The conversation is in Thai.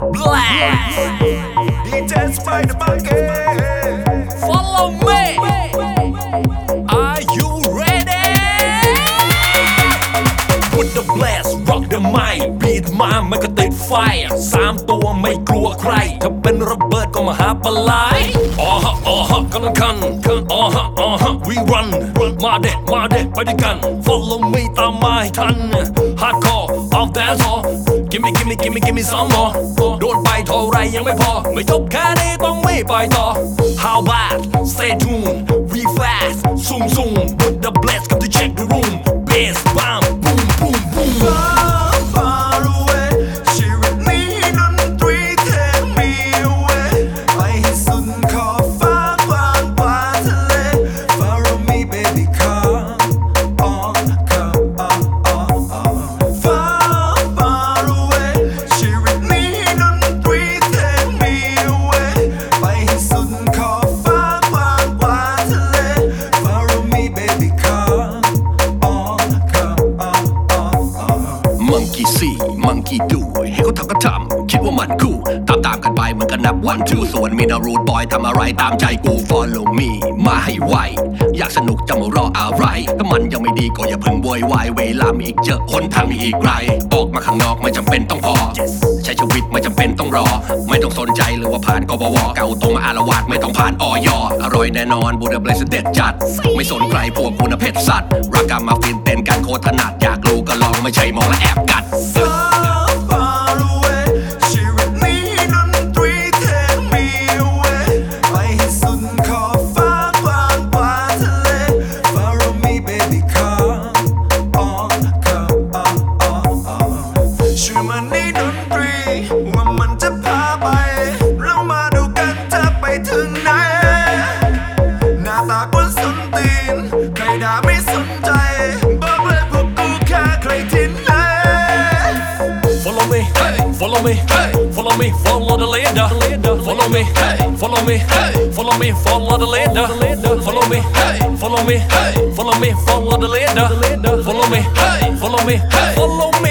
Blast DJ Spider Monkey Follow me Are you ready Put the blast rock the mic beat มาไม่ก็ติดไฟ3 ตัวไม่กลัวใครถ้าเป็นระเบิดก็มาหาปลายกำลังคันwe run มาเด็ดไปด้วยกัน Follow me ตามมาให้ทัน Hardcore all that's all Give me some more โดนไปเท่าไรยังไม่พอไม่จบแค่นี้ต้องไม่ไปต่อ How about stay tuned we fast zoom Put the blast come to check the room Bass bomb boom Far away ชีวิตนี้ดนตรี take me away ไปให้สุดขอบฟ้ากว้างกว่าทะเล Follow me baby come on Far away ชีวิตนี้ดนตรี take me away ไปให้สุดขอบฟ้ากว้างกว่าทะเล Follow me baby come on Monkey see Monkey do ให้เขาทำก็ทำคิดว่ามันคู่ตามกันไปเหมือนกันนับ1 2ส่วนมีนารูดบอยทำอะไรตามใจกู Follow me มาให้ไวอยากสนุกจะมารออะไรถ้ามันยังไม่ดีก็อย่าเพิ่งโวยวายเวลามีอีกเยอะคนทางมีอีกไกลออกมาข้างนอกไม่จำเป็นต้องพอใช้ชีวิตไม่จำเป็นต้องรอไม่ต้องสนใจหรือว่าผ่านกบวเก่าตรงมาอารวาสไม่ต้องผ่านอย.อร่อยแน่นอนบูดาเบลสเด็ดจัดไม่สนใครพวกคุณเพชรสัตว์รักกามาฟินเต้นกันโคตรถนัดอยากรู้ก็ลองไม่ใช่มองและแอบกัด Far away ชีวิตนี้ดนตรี take me away ไปให้สุดขอบฟ้ากว้างกว่าทะเล Follow me baby come on ชื่อมันนี่ดนตรีว่ามันจะพาไปเรามาดูกันจะไปถึงไหนหน้าตากวนส้นตีนใครด่าไม่สนใจบอกเลยพวกกูแค่ใครที่ไหน Follow me, follow me, follow me, follow the leader. Follow me, follow me, follow me, follow the leader. Follow me, follow me, follow me, follow the leader. Follow me, follow me, follow me.